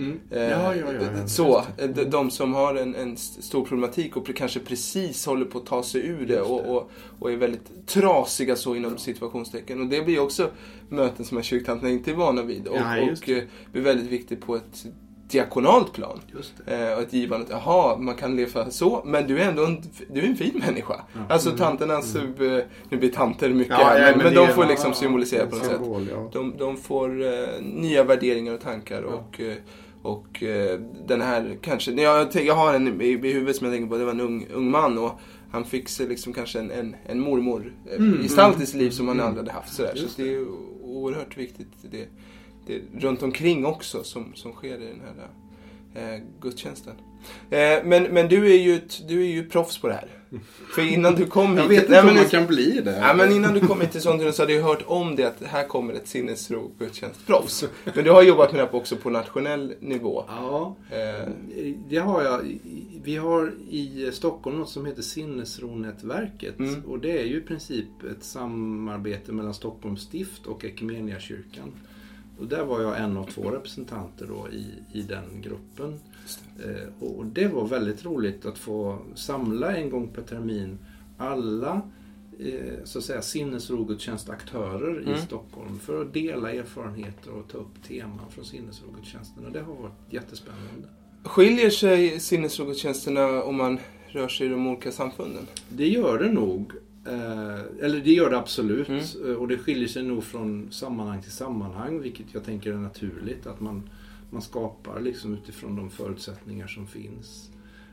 de som har en stor problematik och kanske precis håller på att ta sig ur det och är väldigt trasiga så inom situationstecken. Och det blir också möten som kyrktanterna inte är vana vid och blir väldigt viktigt på ett diakonalt plan. Och ett givande, man kan leva så, men du är ändå du är en fin människa. Alltså tanternas, nu blir tanter mycket, men de får liksom symbolisera på något sätt. De får nya värderingar och tankar och den här kanske, jag har en i huvudet som jag tänker på, det var en ung man och han fick sig liksom kanske en mormor gestalt i sitt liv som han aldrig hade haft sådär. Så det är oerhört viktigt det runt omkring också som sker i den här gudstjänsten. Men du är ju proffs på det här. För innan du kom hit... Jag vet inte om man kan bli det. Ja, men innan du kom hit till sånt så hade jag hört om det att här kommer ett sinnesro-gudstjänstproffs. Men du har jobbat med det också på nationell nivå. Ja, det har jag. Vi har i Stockholm något som heter Sinnesro-nätverket. Och det är ju i princip ett samarbete mellan Stockholms stift och Ekumeniakyrkan. Och där var jag en av 2 representanter då i den gruppen. Och det var väldigt roligt att få samla en gång per termin alla så att säga sinnesrogudstjänstaktörer i Stockholm för att dela erfarenheter och ta upp teman från sinnesrogudstjänsterna. Det har varit jättespännande. Skiljer sig sinnesrogudstjänsterna om man rör sig i de olika samfunden? Det gör det nog. Eller det gör det absolut. Och det skiljer sig nog från sammanhang till sammanhang, vilket jag tänker är naturligt, att man skapar liksom utifrån de förutsättningar som finns.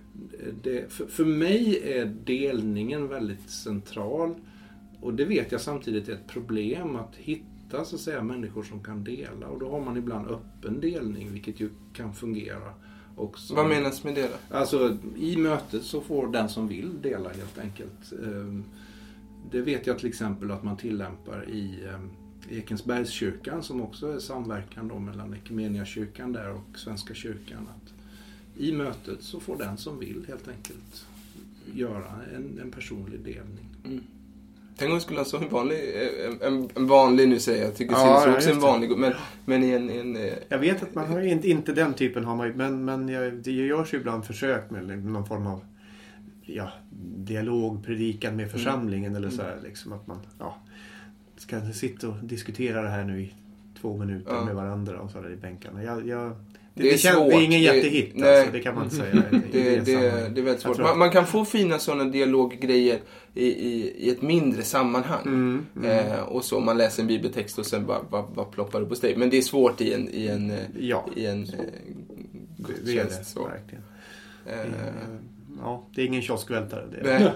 För mig är delningen väldigt central, och det vet jag samtidigt är ett problem att hitta så att säga människor som kan dela, och då har man ibland öppen delning, vilket ju kan fungera också. Vad menas med det då? Alltså i mötet så får den som vill dela helt enkelt. Det vet jag till exempel att man tillämpar i Ekensbergskyrkan, som också är samverkan då mellan Ekumeniakyrkan där och Svenska kyrkan. Att i mötet så får den som vill helt enkelt göra en personlig delning. Tänk om vi skulle ha så en vanlig, nu säger jag tycker sinnesro också en vanlig, men i en jag vet att man har inte den typen har man, men det görs ju ibland försök med någon form av dialog, predikan med församlingen eller så här, liksom att man ska sitta och diskutera det här nu i 2 minuter med varandra och så där i bänkarna. Det är ingen jättehit, alltså, det kan man inte säga. Det är väldigt svårt. Man kan få fina sådana dialoggrejer i ett mindre sammanhang. Och så man läser en bibeltext och sen bara ploppar det på steg. Men det är svårt i en gudstjänst. Så. Verkligen. Det är ingen kioskvältare.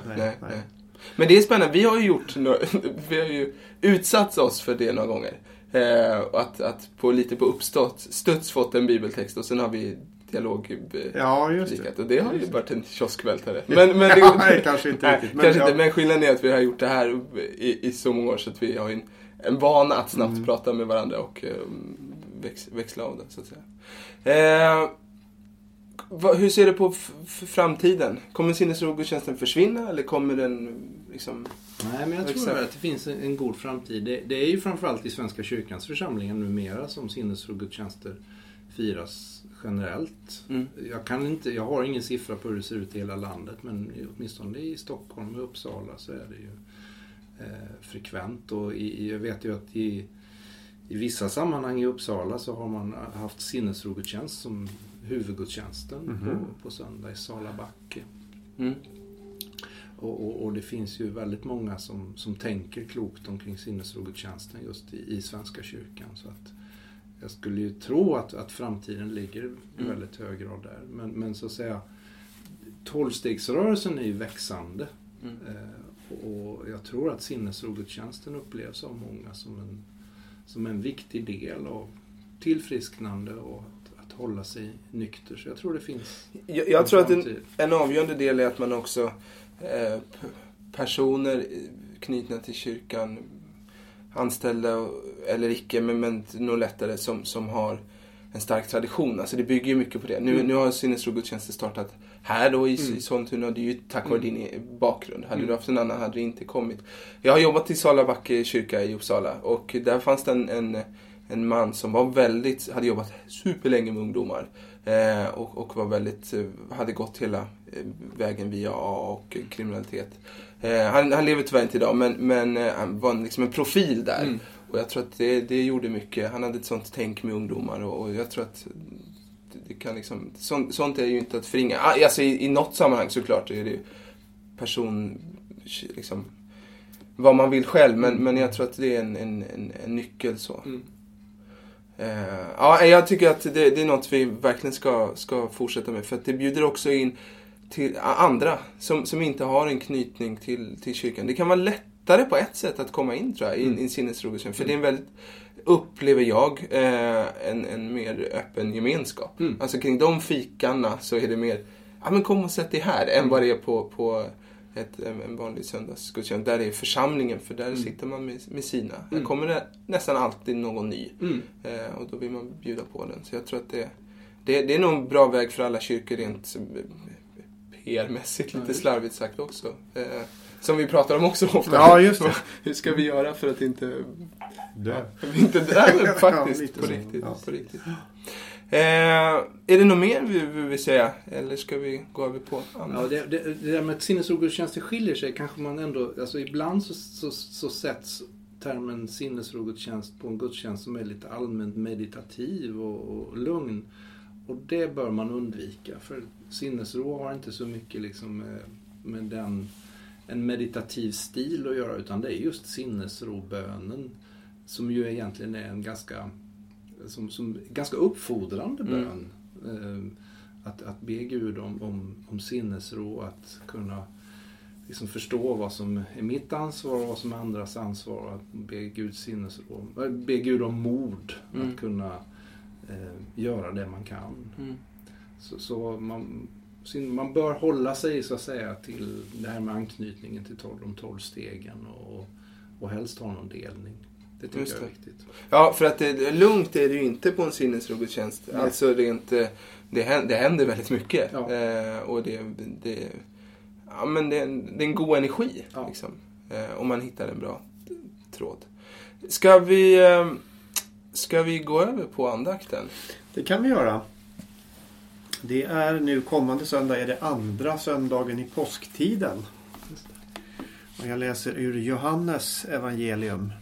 Nej. Men det är spännande. Vi har ju utsatt oss för det några gånger. Och att lite på studs fått en bibeltext och sen har vi dialog. Ja, just det. Och det har ju varit en kioskvältare. Men nej, kanske inte riktigt. Men skillnaden är att vi har gjort det här i så många år så att vi har en vana att snabbt prata med varandra och växla av det, så att säga. Hur ser du på framtiden? Kommer sinnesrogudstjänsten försvinna eller kommer den liksom... Nej, men jag tror att det finns en god framtid. Det är ju framförallt i Svenska kyrkans församlingar numera som sinnesrogudstjänster firas generellt. Jag har ingen siffra på hur det ser ut i hela landet, men åtminstone i Stockholm och Uppsala så är det ju frekvent. Och jag vet ju att i vissa sammanhang i Uppsala så har man haft sinnesrogudstjänst som huvudgudstjänsten på söndag i Salabacke. Och det finns ju väldigt många som tänker klokt omkring sinnesrogudstjänsten just i Svenska kyrkan. Så att jag skulle ju tro att framtiden ligger i väldigt hög grad där. Men så att säga, 12-stegsrörelsen är ju växande. Och jag tror att sinnesrogudstjänsten upplevs av många som en viktig del av tillfrisknande och att hålla sig nykter. Så jag tror det finns... Jag tror att en avgörande del är att man också personer knutna till kyrkan, anställda eller icke, men nog lättare som har en stark tradition. Alltså det bygger ju mycket på det. Nu har sinnesrogudstjänsten startat här då i Sollentuna. Det är ju tack vare din bakgrund. Hade du haft en annan hade det inte kommit. Jag har jobbat i Salabacke kyrka i Uppsala och där fanns det en man som hade jobbat superlänge med ungdomar och var väldigt, hade gått hela vägen via AA och kriminalitet. Han lever tyvärr inte idag, men han var liksom en profil där. Och jag tror att det gjorde mycket. Han hade ett sånt tänk med ungdomar och jag tror att det kan liksom, sånt är ju inte att förringa. Alltså i något sammanhang såklart är det person liksom vad man vill själv, men jag tror att det är en nyckel så. Jag tycker att det är något vi verkligen ska fortsätta med, för att det bjuder också in till andra som inte har en knytning till kyrkan. Det kan vara lättare på ett sätt att komma in, tror jag, i sinnesrogudstjänst, för det är en väldigt, upplever jag, en mer öppen gemenskap. Alltså kring de fikarna så är det mer, men kom och sätt dig här, än vad det är på en vanlig söndagsgudstjänst där det är församlingen, för där sitter man med sina. Där kommer det nästan alltid någon ny och då vill man bjuda på den. Så jag tror att det är nog en bra väg för alla kyrkor rent PR-mässigt, lite slarvigt sagt också. Som vi pratar om också ofta. Ja, just det. Hur ska vi göra för att inte dö? Inte dö, faktiskt, på riktigt. Är det något mer vi vill säga? Eller ska vi gå över på andra? Ja, det där med sinnesrogudstjänster skiljer sig. Kanske man ändå, alltså ibland så sätts termen sinnesrogudstjänst på en gudstjänst som är lite allmänt meditativ och lugn. Och det bör man undvika. För sinnesro har inte så mycket liksom med en meditativ stil att göra, utan det är just sinnesrobönen som ju egentligen är en ganska uppfordrande bön. Att be Gud om sinnesro, att kunna liksom förstå vad som är mitt ansvar och vad som är andras ansvar, att be Gud om mod att kunna göra det man kan. Så man bör hålla sig, så att säga, till det här med anknytningen till de 12 stegen och helst ha någon delning. Det tycker jag är viktigt. Ja, för att lugnt är det ju inte på en sinnesrogudstjänst. Alltså det händer väldigt mycket. Ja. Och det är en god energi. Ja. Liksom, om man hittar en bra tråd. Ska vi gå över på andakten? Det kan vi göra. Det är nu kommande söndag, är det andra söndagen i påsktiden. Och jag läser ur Johannes evangelium.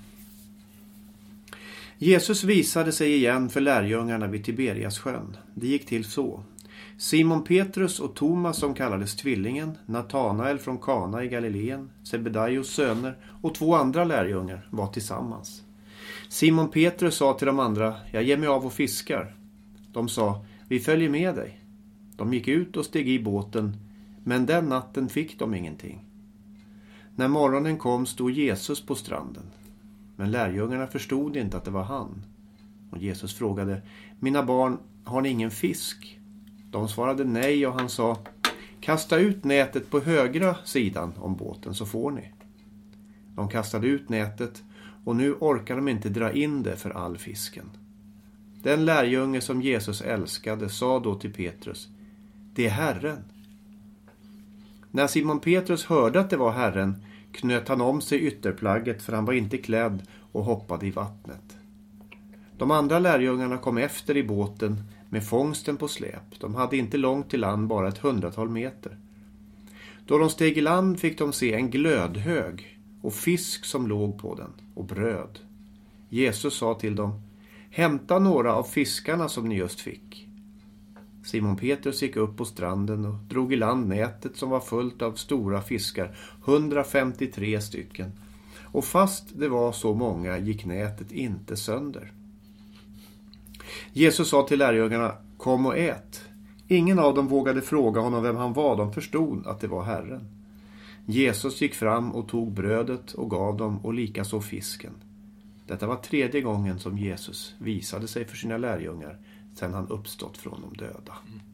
Jesus visade sig igen för lärjungarna vid Tiberiassjön. Det gick till så. Simon Petrus och Thomas, som kallades Tvillingen, Natanael från Kana i Galileen, Sebedaios söner och 2 andra lärjungar var tillsammans. Simon Petrus sa till de andra: jag ger mig av och fiskar. De sa: vi följer med dig. De gick ut och steg i båten, men den natten fick de ingenting. När morgonen kom stod Jesus på stranden. Men lärjungarna förstod inte att det var han. Och Jesus frågade: mina barn, har ni ingen fisk? De svarade nej och han sa: kasta ut nätet på högra sidan om båten så får ni. De kastade ut nätet och nu orkar de inte dra in det för all fisken. Den lärjunge som Jesus älskade sa då till Petrus: det är Herren. När Simon Petrus hörde att det var Herren knöt han om sig ytterplagget, för han var inte klädd, och hoppade i vattnet. De andra lärjungarna kom efter i båten med fångsten på släp. De hade inte långt till land, bara 100 meter. Då de steg i land fick de se en glödhög och fisk som låg på den och bröd. Jesus sa till dem: hämta några av fiskarna som ni just fick. Simon Petrus gick upp på stranden och drog i land nätet som var fullt av stora fiskar, 153 stycken. Och fast det var så många gick nätet inte sönder. Jesus sa till lärjungarna: kom och ät. Ingen av dem vågade fråga honom vem han var, de förstod att det var Herren. Jesus gick fram och tog brödet och gav dem, och likaså fisken. Detta var 3:e gången som Jesus visade sig för sina lärjungar sedan han uppstått från de döda.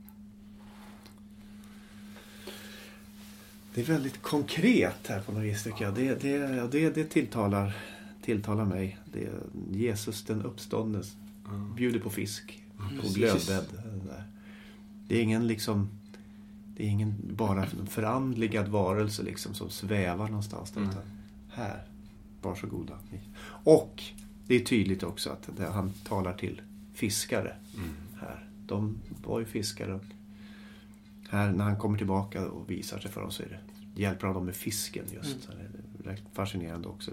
Det är väldigt konkret här på något vis, tycker jag. Det tilltalar mig. Det är Jesus den uppståndne bjuder på fisk på glödbädd. Det är ingen bara förandligad varelse liksom, som svävar någonstans där, utan här, varsågoda. Och det är tydligt också att han talar till fiskare här. De var ju fiskare, och här när han kommer tillbaka och visar sig för dem så är det, hjälper han dem med fisken just. Det är fascinerande också.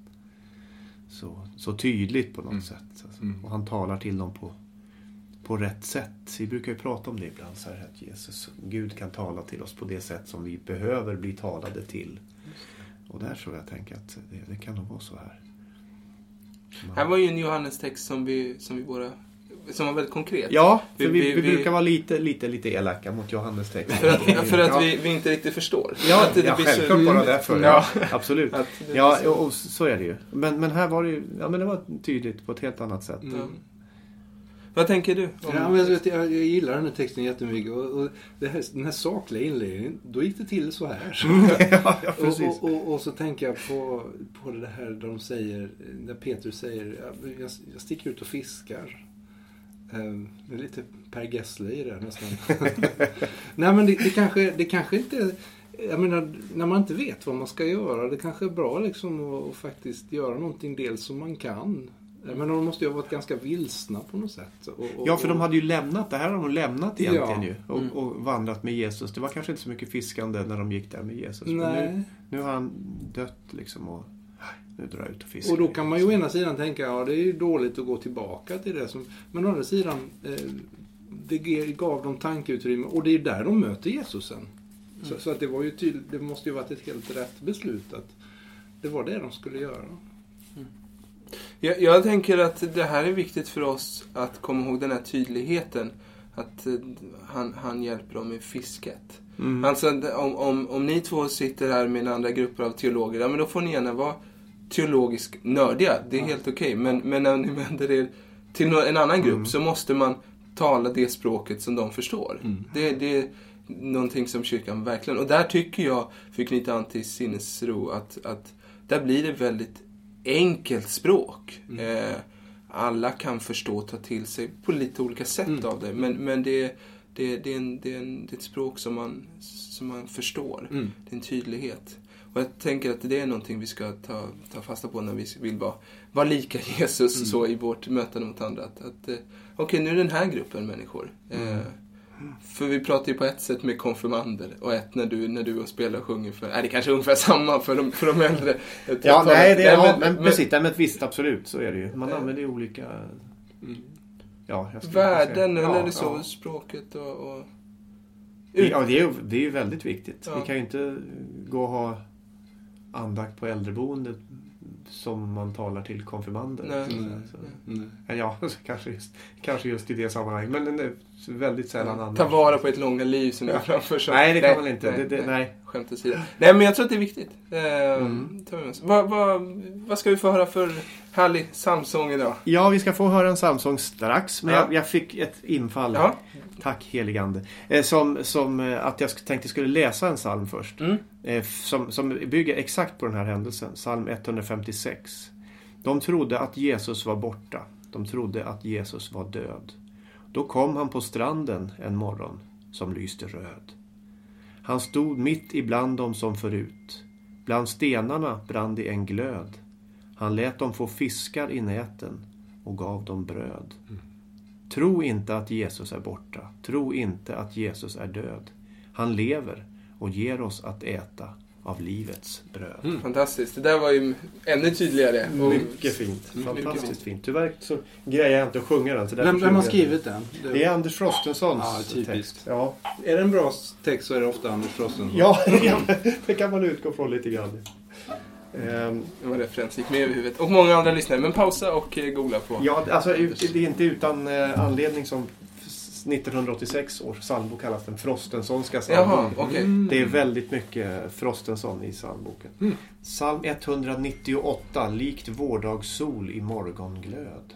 Så tydligt på något sätt. Alltså. Och han talar till dem på rätt sätt. Vi brukar ju prata om det ibland så här, att Jesus, Gud kan tala till oss på det sätt som vi behöver bli talade till. Och där tror jag tänker att det kan nog vara så här. Här var ju en Johannes-text som var väldigt konkret. Ja, för vi brukar vara lite elaka mot Johannes-text. För att vi inte riktigt förstår. Ja, att det blir självklart bara därför. Ja, absolut. Ja, och så är det ju. Men här var det ju, men det var tydligt på ett helt annat sätt. Vad tänker du? Jag gillar den här texten jättemycket. Och den här sakliga inledningen, då gick det till så här. Ja, precis. Och så tänker jag på det här där de säger, där Petrus säger: jag sticker ut och fiskar. Det är lite Per Gessle i det nästan. Nej, men det kanske inte, jag menar, när man inte vet vad man ska göra, det kanske är bra liksom att faktiskt göra någonting dels som man kan. Men de måste ju ha varit ganska vilsna på något sätt. Ja, för de hade ju lämnat, det här har de lämnat egentligen ju. Och vandrat med Jesus. Det var kanske inte så mycket fiskande när de gick där med Jesus. Men nu har han dött liksom, och nu drar ut och fiskar. Och då kan man ju å ena sidan tänka, ja, det är ju dåligt att gå tillbaka till det. Men å andra sidan, det gav dem tankeutrymme. Och det är där de möter Jesus sen. Så att det var ju tydligt, det måste ju varit ett helt rätt beslut att det var det de skulle göra. Jag tänker att det här är viktigt för oss att komma ihåg den här tydligheten. Att han hjälper dem med fisket. Alltså om ni två sitter här med en andra grupper av teologer, ja, men då får ni gärna vara teologiskt nördiga. Det är helt okej. Men när ni vänder er till en annan grupp så måste man tala det språket som de förstår. Det är någonting som kyrkan verkligen... Och där tycker jag, för att knyta an till sinnesro, att där blir det väldigt enkelt språk. Alla kan förstå och ta till sig på lite olika sätt av det. Men det är ett språk som man förstår. Det är en tydlighet. Och jag tänker att det är någonting vi ska ta fasta på när vi vill vara lika Jesus så i vårt mötande mot andra. Okej, nu är den här gruppen människor. För vi pratar ju på ett sätt med konfirmander och ett när du och spelar och sjunger för... Nej, det kanske är ungefär samma för de äldre. Ja, nej, det är men precis, men visst, absolut, så är det ju. Man använder ju olika... Ja, värden eller så, språket och... Ja, det är ju väldigt viktigt. Ja. Vi kan ju inte gå och ha andakt på äldreboendet som man talar till konfirmander. Nej. Ja, kanske just i det sammanhanget. Men väldigt sällan annars. Ta vara på ett långa liv som är framför sig. Nej, det kan man inte. Nej. Skämt åsido. Nej, men jag tror att det är viktigt. Vad ska vi få höra för härlig psalmsång idag? Ja, vi ska få höra en psalmsång strax. Men jag fick ett infall. Ja. Tack heligande. Som att jag tänkte skulle läsa en psalm först. Som bygger exakt på den här händelsen. Psalm 156. De trodde att Jesus var borta. De trodde att Jesus var död. Då kom han på stranden en morgon som lyste röd. Han stod mitt ibland dem som förut. Bland stenarna brann det en glöd. Han lät dem få fiskar i näten och gav dem bröd. Tro inte att Jesus är borta. Tro inte att Jesus är död. Han lever och ger oss att äta av livets bröd. Fantastiskt. Det där var ju ännu tydligare. Mycket fint. Fantastiskt fint. Tyvärr så grejer jag inte att sjunga den. Vem har skrivit den? Det är Anders Frostensons text. Ja. Är det en bra text så är det ofta Anders Frostenson. Ja, det kan man utgå från lite grann. Det var referens gick med i huvudet. Och många andra lyssnare. Men pausa och googla på. Ja, alltså det är inte utan anledning som 1986 års psalmbok kallas den Frostensonska psalmboken. Jaha, okay. Det är väldigt mycket Frostenson i psalmboken. Psalm 198, likt vårdagssol i morgonglöd.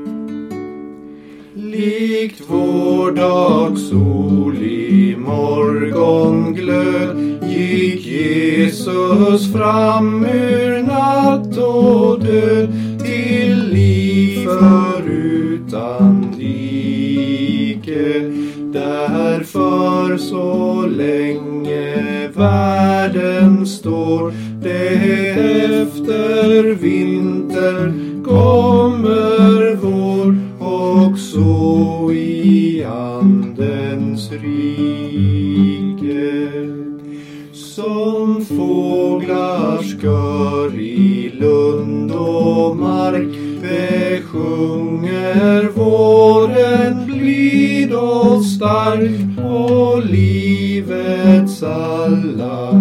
Likt vårdagssol i morgonglöd gick Jesus fram ur natt och död till liv förutan like. Därför så länge världen står det efter vinter kommer vår och så i andens rike. Som fåglar skör i lund och mark besjunger våren blid och stark och livets alla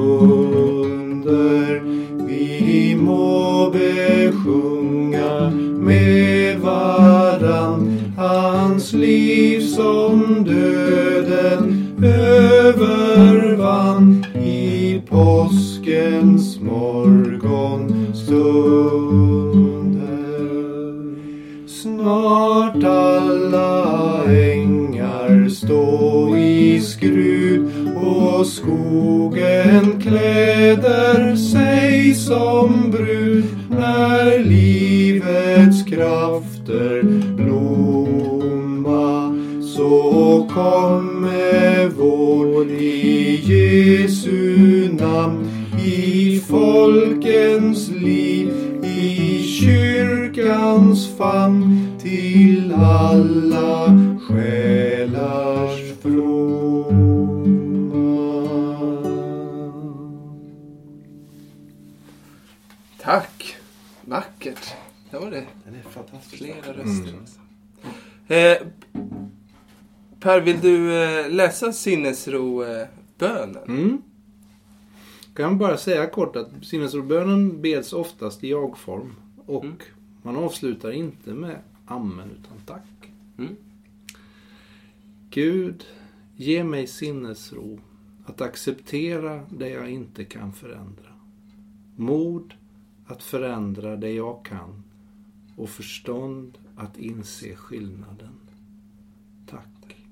under. Vi må besjunga med varann hans liv som döden övervann i påskens morgonstunder. Snart alla ängar stå i skrud och skogen kläder sig som brud när livets krafter blomma. Så kommer vår i Jesu namn i folkens liv, i kyrkans famn till alla själars fromma. Tack. Vackert. Det var det. Den är fantastisk. Flera röster. Per, vill du läsa sinnesro-bönen? Kan bara säga kort att sinnesrobönen beds oftast i jag-form. Och man avslutar inte med amen utan tack. Gud, ge mig sinnesro att acceptera det jag inte kan förändra. Mod att förändra det jag kan. Och förstånd att inse skillnaden. Tack.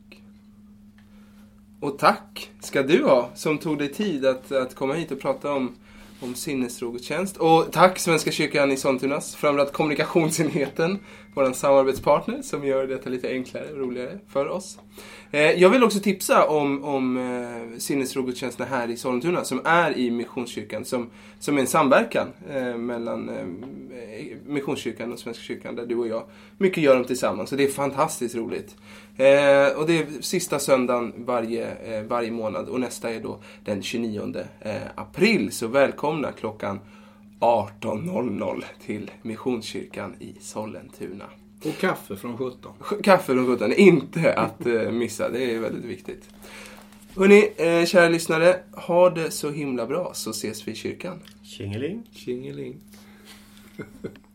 Och tack ska du ha som tog dig tid att komma hit och prata om sinnesrogutjänst. Och tack Svenska kyrkan i Sollentunas, framförallt kommunikationsenheten, vår samarbetspartner som gör detta lite enklare och roligare för oss. Jag vill också tipsa om sinnesrogutjänsterna här i Sollentuna som är i Missionskyrkan som är en samverkan mellan Missionskyrkan och Svenska kyrkan där du och jag mycket gör dem tillsammans. Så det är fantastiskt roligt. Och det är sista söndagen varje månad och nästa är då den 29 april. Så välkomna klockan 18.00 till Missionskyrkan i Sollentuna. Och kaffe från 17. Kaffe från 17, inte att missa. Det är väldigt viktigt. Hörrni, kära lyssnare, ha det så himla bra så ses vi i kyrkan. Tjingeling. Tjingeling.